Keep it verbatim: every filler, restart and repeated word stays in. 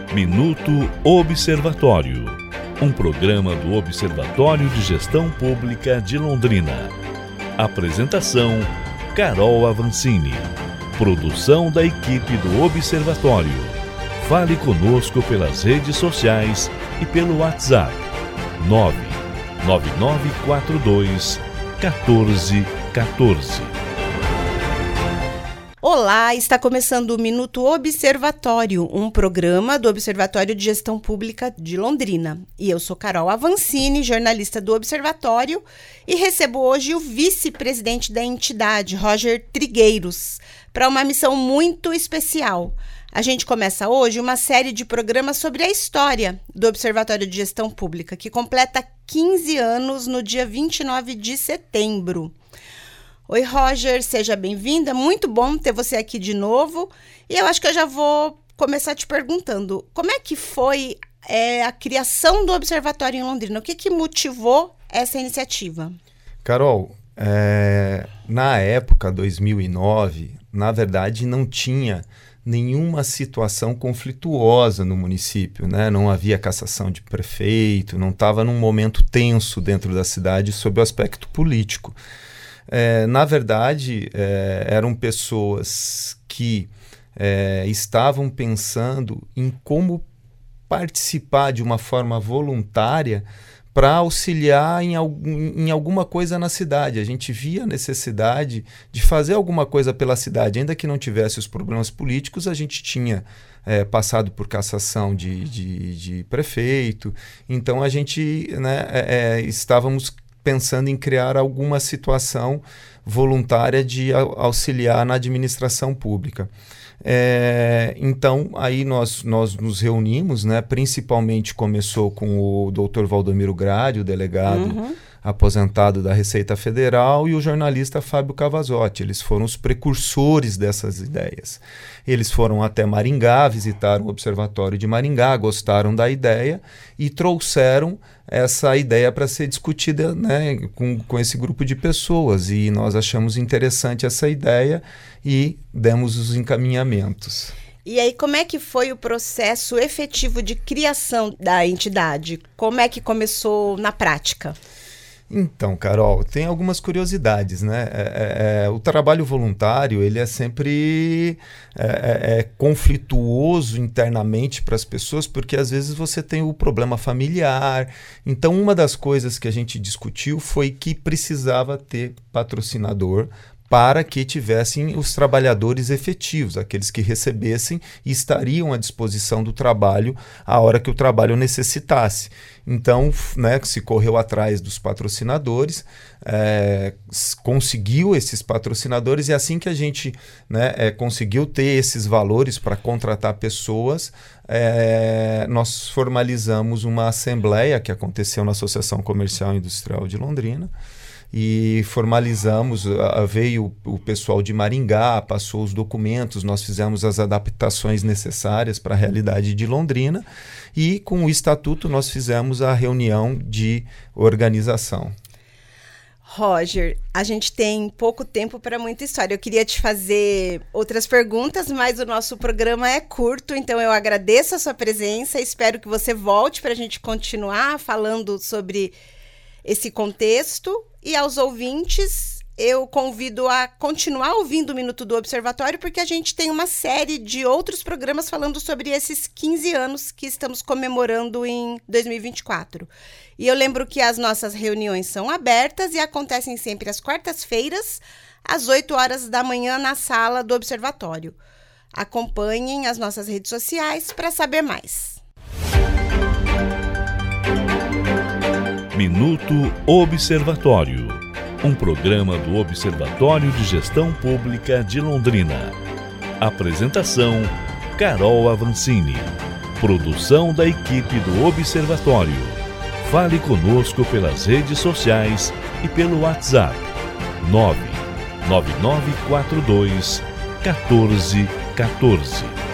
Minuto Observatório, um programa do Observatório de Gestão Pública de Londrina. Apresentação: Carol Avancini. Produção da equipe do Observatório. Fale conosco pelas redes sociais e pelo WhatsApp nove nove nove quatro dois um quatro um quatro. Olá, está começando o Minuto Observatório, um programa do Observatório de Gestão Pública de Londrina. E eu sou Carol Avancini, jornalista do Observatório, e recebo hoje o vice-presidente da entidade, Roger Trigueiros, para uma missão muito especial. A gente começa hoje uma série de programas sobre a história do Observatório de Gestão Pública, que completa quinze anos no dia vinte e nove de setembro. Oi, Roger, seja bem-vinda. Muito bom ter você aqui de novo. E eu acho que eu já vou começar te perguntando, como é que foi é, a criação do Observatório em Londrina? O que, que motivou essa iniciativa? Carol, é, na época, dois mil e nove, na verdade não tinha nenhuma situação conflituosa no município, né? Não havia cassação de prefeito, não estava num momento tenso dentro da cidade sob o aspecto político. É, na verdade, é, eram pessoas que é, estavam pensando em como participar de uma forma voluntária para auxiliar em, algum, em alguma coisa na cidade. A gente via a necessidade de fazer alguma coisa pela cidade, ainda que não tivesse os problemas políticos. A gente tinha é, passado por cassação de, de, de prefeito, então a gente né, é, estávamos pensando em criar alguma situação voluntária de auxiliar na administração pública. É, então, aí nós, nós nos reunimos, né, principalmente começou com o doutor Valdomiro Grade, o delegado uhum. aposentado da Receita Federal, e o jornalista Fábio Cavazotti. Eles foram os precursores dessas ideias. Eles foram até Maringá, visitaram o Observatório de Maringá, gostaram da ideia e trouxeram essa ideia para ser discutida, né, com, com esse grupo de pessoas. E nós achamos interessante essa ideia e demos os encaminhamentos. E aí, como é que foi o processo efetivo de criação da entidade? Como é que começou na prática? Então, Carol, tem algumas curiosidades, né? É, é, o trabalho voluntário, ele é sempre é, é, é conflituoso internamente para as pessoas, porque às vezes você tem o problema familiar. Então, uma das coisas que a gente discutiu foi que precisava ter patrocinador para que tivessem os trabalhadores efetivos, aqueles que recebessem e estariam à disposição do trabalho a hora que o trabalho necessitasse. Então, né, se correu atrás dos patrocinadores, é, conseguiu esses patrocinadores, e assim que a gente né, é, conseguiu ter esses valores para contratar pessoas, é, nós formalizamos uma assembleia que aconteceu na Associação Comercial e Industrial de Londrina, e formalizamos, veio o pessoal de Maringá, passou os documentos, nós fizemos as adaptações necessárias para a realidade de Londrina, e com o estatuto nós fizemos a reunião de organização. Roger, a gente tem pouco tempo para muita história. Eu queria te fazer outras perguntas, mas o nosso programa é curto, então eu agradeço a sua presença, espero que você volte para a gente continuar falando sobre esse contexto. E aos ouvintes, eu convido a continuar ouvindo o Minuto do Observatório, porque a gente tem uma série de outros programas falando sobre esses quinze anos que estamos comemorando em dois mil e vinte e quatro. E eu lembro que as nossas reuniões são abertas e acontecem sempre às quartas-feiras, às oito horas da manhã, na sala do Observatório. Acompanhem as nossas redes sociais para saber mais. Minuto Observatório, um programa do Observatório de Gestão Pública de Londrina. Apresentação: Carol Avancini. Produção da equipe do Observatório. Fale conosco pelas redes sociais e pelo WhatsApp nove nove nove quatro dois um quatro um quatro.